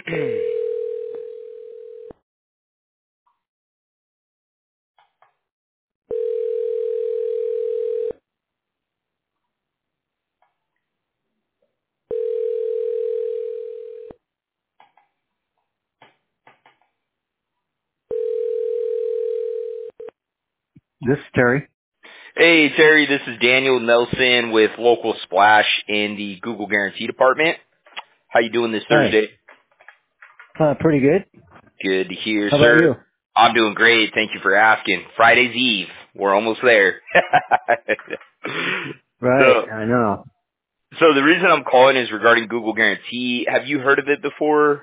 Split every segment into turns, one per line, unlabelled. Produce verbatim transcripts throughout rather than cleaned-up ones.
This is Terry.
Hey, Terry, this is Daniel Nelson with Local Splash in the Google Guarantee Department. How you doing this
Hi.
Thursday?
Uh, pretty good.
Good to hear,
How about
sir.
you?
I'm doing great. Thank you for asking. Friday's Eve. We're almost there.
Right.
so,
I know.
so the reason I'm calling is regarding Google Guarantee. Have you heard of it before?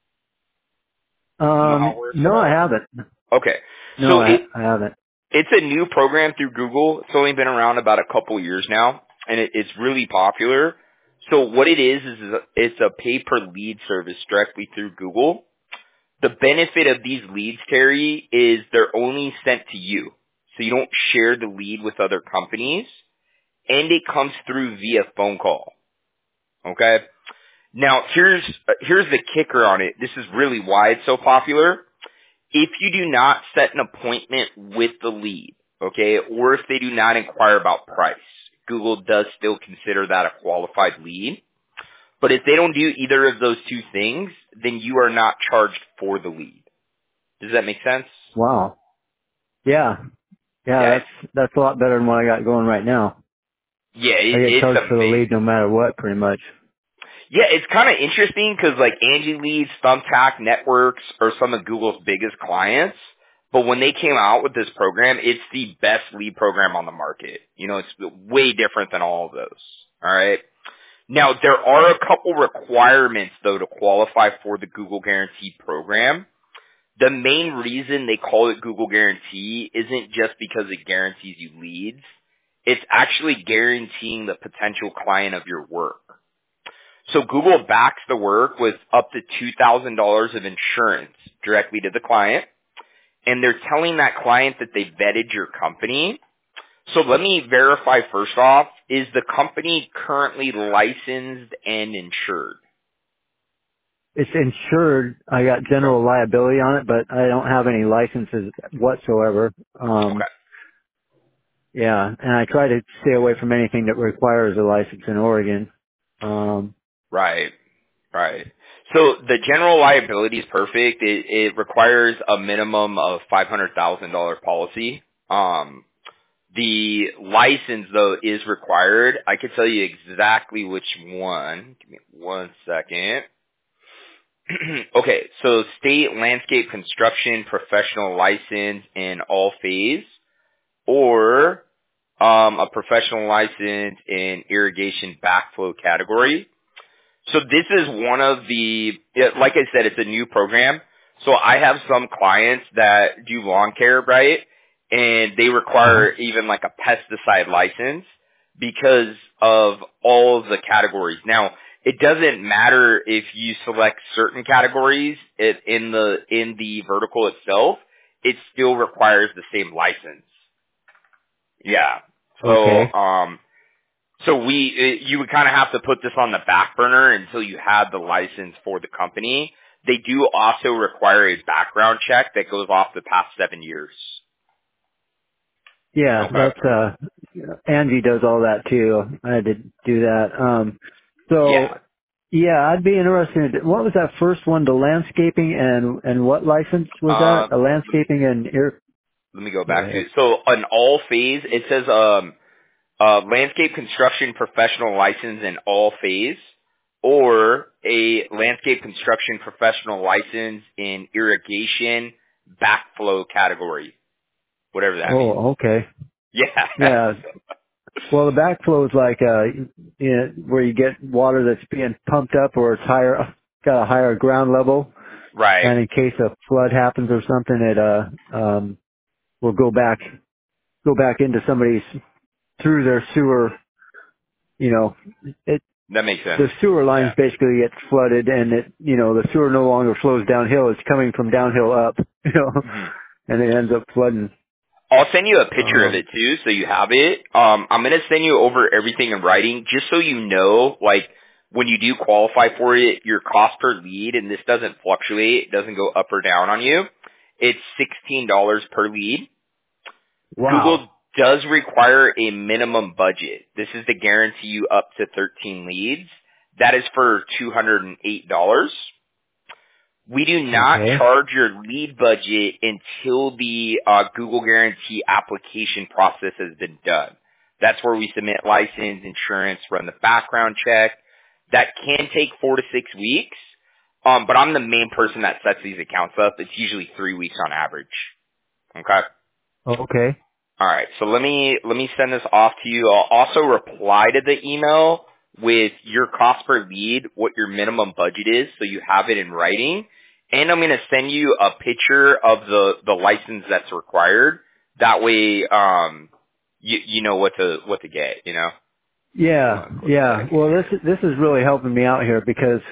You know how it
Um,
works at
no, I
all?
haven't.
Okay.
No,
So it
I, I haven't.
It's a new program through Google. It's only been around about a couple years now, and it, it's really popular. So what it is is is a- it's a pay-per-lead service directly through Google. The benefit of these leads, Terry, is they're only sent to you. So you don't share the lead with other companies, and it comes through via phone call. Okay? Now, here's here's the kicker on it. This is really why it's so popular. If you do not set an appointment with the lead, okay, or if they do not inquire about price, Google does still consider that a qualified lead. But if they don't do either of those two things, then you are not charged for the lead. Does that make sense?
Wow. Yeah. Yeah,
Yeah.
that's, that's a lot better than what I got going right now.
Yeah,
I
it,
get
it's
charged for the lead
amazing.
no matter what, pretty much.
Yeah, it's kind of interesting because like Angie Leads, Thumbtack Networks are some of Google's biggest clients. But when they came out with this program, it's the best lead program on the market. You know, it's way different than all of those. All right. Now, there are a couple requirements though to qualify for the Google Guarantee program. The main reason they call it Google Guarantee isn't just because it guarantees you leads. It's actually guaranteeing the potential client of your work. So Google backs the work with up to two thousand dollars of insurance directly to the client, and they're telling that client that they vetted your company. So let me verify first off, is the company currently licensed and insured?
It's insured. I got
Okay.
general liability on it, but I don't have any licenses whatsoever. Um,
Okay.
yeah, and I try to stay away from anything that requires a license in Oregon. Um,
Right. Right. So the general liability is perfect. It, it requires a minimum of five hundred thousand dollars policy. Um, The license, though, is required. I can tell you exactly which one. Give me one second. Okay, so state landscape construction professional license in all phase, or um, a professional license in irrigation backflow category. So this is one of the, it- like I said, it's a new program. So I have some clients that do lawn care, right? And they
uh-huh.
require even like a pesticide license because of all of the categories. Now, it doesn't matter if you select certain categories it, in the, in the vertical itself. It still requires the same license. Yeah. So,
Okay.
um, so we, uh, you would kind of have to put this on the back burner until you had the license for the company. They do also require a background check that goes off the past seven years.
Yeah,
Okay.
that's, uh, Angie does all that too. I had to do that. Um,
Yeah.
so yeah, I'd be interested. In, what was that first one? The landscaping and and what license was that? A
Um, let me
landscaping and air.
let me go
Go
back to
ahead.
it. So on all phase, it says um, uh, landscape construction professional license in all phase, or a landscape construction professional license in irrigation backflow category, whatever that means.
Oh, okay.
Yeah.
Yeah. Well, the backflow is like uh, you know, where you get water that's being pumped up, or it's higher, got a higher ground level,
Right.
and in case a flood happens or something, it uh um will go back go back into somebody's through their sewer. You know, it
That makes sense.
the sewer lines
Yeah.
basically get flooded, and it, you know, the sewer no longer flows downhill. It's coming from downhill up, you know,
hmm
and it ends up flooding.
I'll send you a picture of
Um,
it too, so you have it. Um, I'm gonna send you over everything in writing, just so you know, like When you do qualify for it, your cost per lead, and this doesn't fluctuate, it doesn't go up or down on you, it's sixteen dollars per lead.
Wow.
Google does require a minimum budget. This is to guarantee you up to thirteen leads. That is for two hundred eight dollars. We do not
Okay.
charge your lead budget until the uh, Google Guarantee application process has been done. That's where we submit license, insurance, run the background check. That can take four to six weeks, um, but I'm the main person that sets these accounts up. It's usually three weeks on average. Okay?
Okay.
All right, so let me let me send this off to you. I'll also reply to the email with your cost per lead, what your minimum budget is, so you have it in writing. And I'm going to send you a picture of the the license that's required. That way, um, you you know what to what to get. You know. Hold
Yeah.
on, a quick
Yeah.
second.
Well, this is, this is really helping me out here because,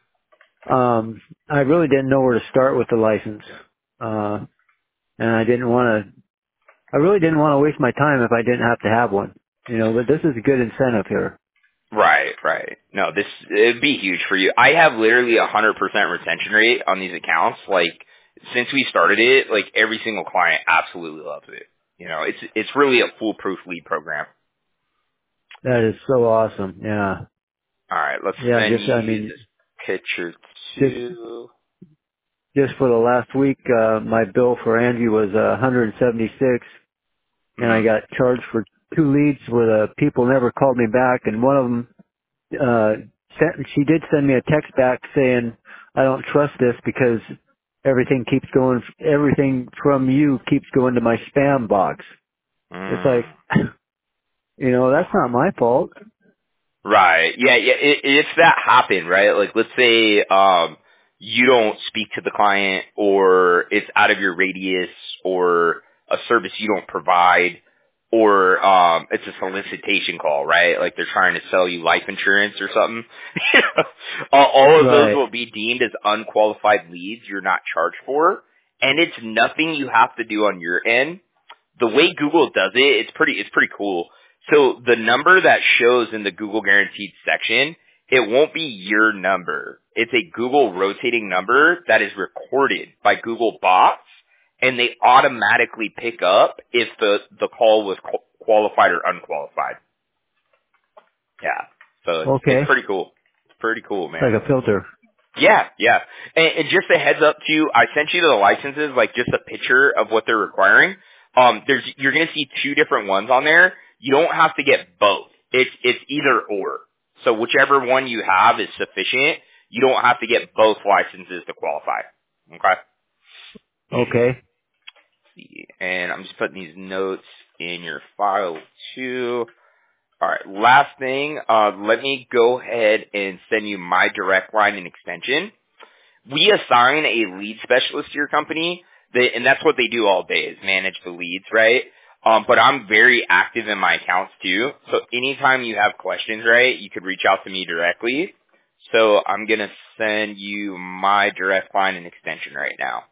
um, I really didn't know where to start with the license. Uh, and I didn't want to, I really didn't want to waste my time if I didn't have to have one. You know, but this is a good incentive here.
Right, right. No, this it'd be huge for you. I have literally a hundred percent retention rate on these accounts. Like since we started it, like every single client absolutely loves it. You know, it's it's really a foolproof lead program.
That is so awesome. Yeah.
All right, let's
Yeah.
send
Just, I
you
mean,
this picture
just,
too.
just for the last week, uh, my bill for Angie was uh, one hundred seventy-six and I
Mm.
got charged for two leads where the people never called me back and one of them uh sent, she did send me a text back saying I don't trust this because everything keeps going everything from you keeps going to my spam box. It's
Mm.
like you know, that's not my fault.
Right. Yeah, yeah. i- If that happened, right? Like, let's say um, you don't speak to the client, or it's out of your radius, or a service you don't provide, or um, it's a solicitation call, right? Like they're trying to sell you life insurance or something. all, all of those
Right.
will be deemed as unqualified leads. You're not charged for, and it's nothing you have to do on your end. The way Google does it, it's pretty, it's pretty cool. So the number that shows in the Google Guaranteed section, it won't be your number. It's a Google rotating number that is recorded by Google bots, and they automatically pick up if the, the call was qu- qualified or unqualified. Yeah. So it's, it's
Okay.
pretty cool. It's pretty cool,
It's
man.
like a filter.
Yeah, yeah. And, and just a heads up too, I sent you the licenses, like just a picture of what they're requiring. Um, there's, you're gonna see two different ones on there. You don't have to get both. It's, it's either or. So whichever one you have is sufficient. You don't have to get both licenses to qualify. Okay?
Okay.
See, and I'm just putting these notes in your file too. Alright, last thing, uh, let me go ahead and send you my direct line and extension. We assign a lead specialist to your company, they, and that's what they do all day is manage the leads, right? Um, but I'm very active in my accounts too. So anytime you have questions, right, you could reach out to me directly. So I'm gonna send you my direct line and extension right now.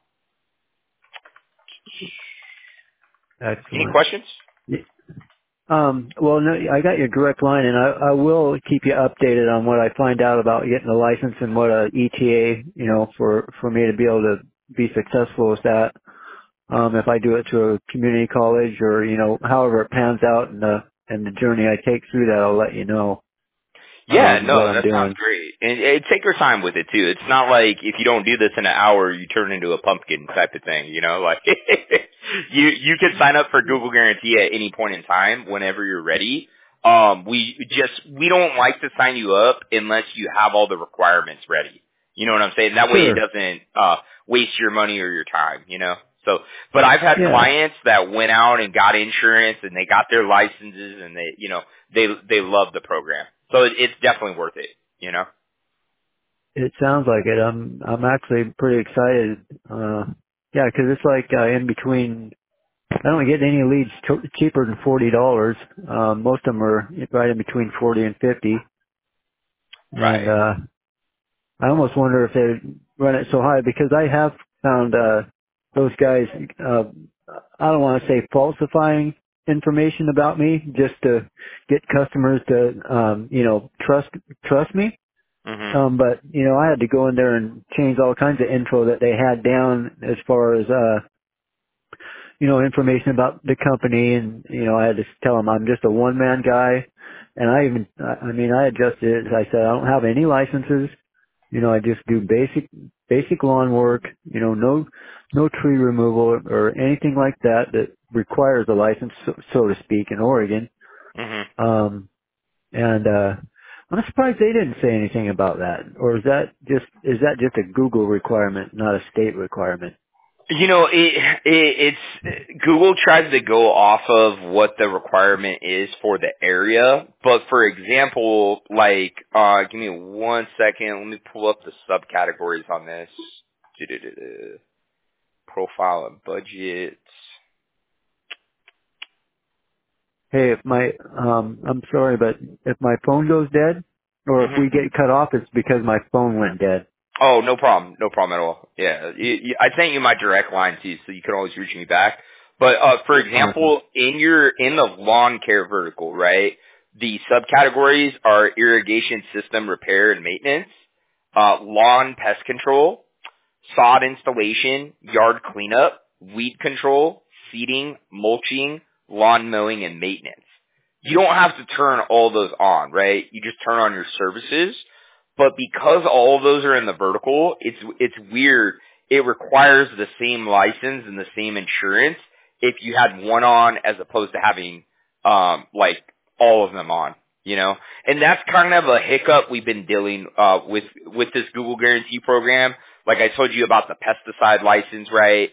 Any
Excellent.
questions?
Um, well, no, I got your direct line, and I, I will keep you updated on what I find out about getting a license and what a E T A, you know, for for me to be able to be successful with that. Um, if I do it to a community college or you know, however it pans out and the and the journey I take through that, I'll let you know
Yeah,
um, what
no,
I'm
that sounds
doing.
great. And, and take your time with it too. It's not like if you don't do this in an hour, you turn into a pumpkin type of thing. You know, like you you can sign up for Google Guarantee at any point in time, whenever you're ready. Um, we just we don't like to sign you up unless you have all the requirements ready. You know what I'm saying? That way it
Sure.
doesn't uh waste your money or your time. You know. So, but I've had
Yeah.
clients that went out and got insurance and they got their licenses and they, you know, they they love the program. So it, it's definitely worth it, you know?
It sounds like it. I'm I'm actually pretty excited. Uh, yeah, 'cause it's like uh, in between. I don't get any leads ch- cheaper than forty dollars. Um, most of them are right in between forty and fifty. And
Right.
uh, I almost wonder if they run it so high because I have found uh, those guys. Uh, I don't want to say falsifying information about me just to get customers to um, you know trust trust me.
Mhm.
Um, but you know, I had to go in there and change all kinds of info that they had down as far as uh, you know, information about the company, and you know, I had to tell them I'm just a one man guy, and I even, I I mean, I adjusted it. I said I don't have any licenses. You know, I just do basic basic lawn work. You know, no no tree removal or anything like that that requires a license, so, so to speak, in Oregon.
Mhm.
Um, and uh, I'm surprised they didn't say anything about that. Or is that just is that just a Google requirement, not a state requirement?
You know, it, it it's Google tries to go off of what the requirement is for the area, but for example, like uh give me one second, let me pull up the subcategories on this. Du-du-du-du. Profile and budget.
Hey, if my um I'm sorry, but if my phone goes dead or if
Mhm.
we get cut off, it's because my phone went dead.
Oh, no problem. No problem at all. Yeah. You, you, I sent you my direct line too, so you can always reach me back. But, uh, for
Awesome.
example, in your, in the lawn care vertical, right, the subcategories are irrigation system repair and maintenance, uh, lawn pest control, sod installation, yard cleanup, weed control, seeding, mulching, lawn mowing, and maintenance. You don't have to turn all those on, right? You just turn on your services. But because all of those are in the vertical, it's it's weird. It requires the same license and the same insurance if you had one on as opposed to having um like all of them on, you know? And that's kind of a hiccup we've been dealing uh with with this Google Guarantee program. Like I told you about the pesticide license, right?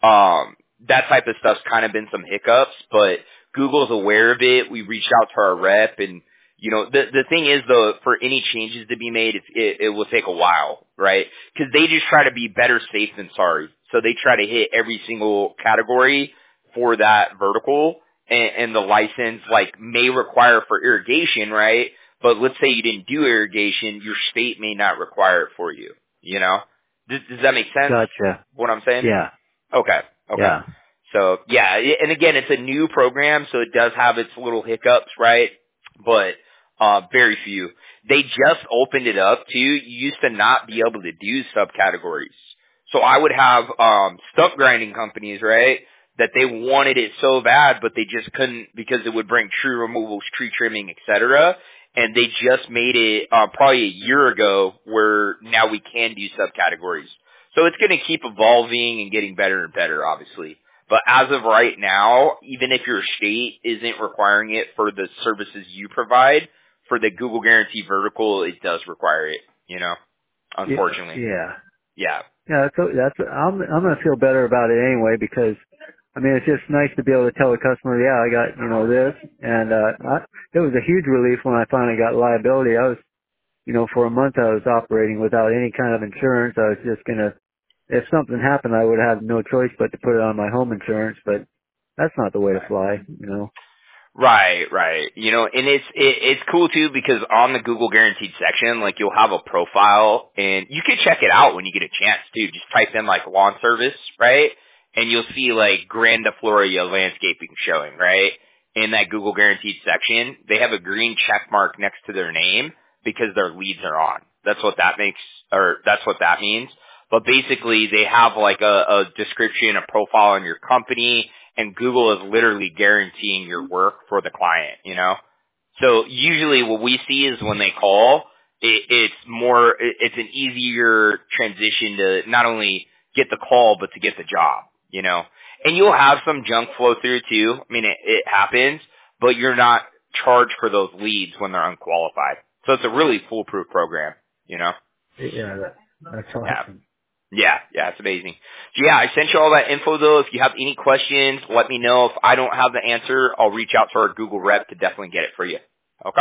Um that type of stuff's kind of been some hiccups, but Google's aware of it. We reached out to our rep, and you know, the the thing is though, for any changes to be made, it it, it will take a while, right? Because they just try to be better safe than sorry. So they try to hit every single category for that vertical, and, and the license like may require for irrigation, right? But let's say you didn't do irrigation, your state may not require it for you. You know, does, does that make sense?
Gotcha.
What I'm saying?
Yeah.
Okay. Okay.
Yeah.
So yeah, i- and again, it's a new program, so it does have its little hiccups, right? But uh, very few. They just opened it up too. You used to not be able to do subcategories. So I would have um, stump grinding companies, right? That they wanted it so bad, but they just couldn't because it would bring tree removals, tree trimming, et cetera. And they just made it uh, probably a year ago where now we can do subcategories. So it's going to keep evolving and getting better and better, obviously. But as of right now, even if your state isn't requiring it for the services you provide, for the Google Guarantee vertical, it does require it, you know,
Yeah.
unfortunately.
Yeah.
Yeah.
Yeah. That's that's. I'm I'm gonna feel better about it anyway because, I mean, it's just nice to be able to tell the customer, yeah, I got you know this, and uh, I, it was a huge relief when I finally got liability. I was, you know, for a month I was operating without any kind of insurance. I was just gonna, if something happened, I would have no choice but to put it on my home insurance. But that's not the way to fly, you know.
Right, right. You know, and it's it, it's cool too because on the Google Guaranteed section, like you'll have a profile, and you can check it out when you get a chance too. Just type in like lawn service, right, and you'll see like Granda Floria landscaping showing, right, in that Google Guaranteed section. They have a green check mark next to their name because their leads are on. That's what that makes, or that's what that means. But basically, they have like a, a description, a profile on your company, and Google is literally guaranteeing your work for the client, you know? So usually what we see is when they call, it, it's more, it, it's an easier transition to not only get the call, but to get the job, you know? And you'll have some junk flow through too. I mean, it, it happens, but you're not charged for those leads when they're unqualified. So it's a really foolproof program, you know?
Yeah, that, that's
Yeah.
awesome.
Yeah, yeah, it's amazing. So yeah, I sent you all that info though. If you have any questions, let me know. If I don't have the answer, I'll reach out to our Google rep to definitely get it for you. Okay?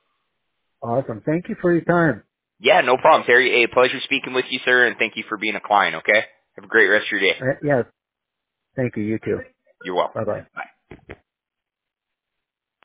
Awesome. Thank you for your time.
Yeah, no problem, Terry. Hey, pleasure speaking with you, sir, and thank you for being a client, okay? Have a great rest of your day.
Uh, yes. Thank you. You too.
You're welcome.
Bye bye.
Bye.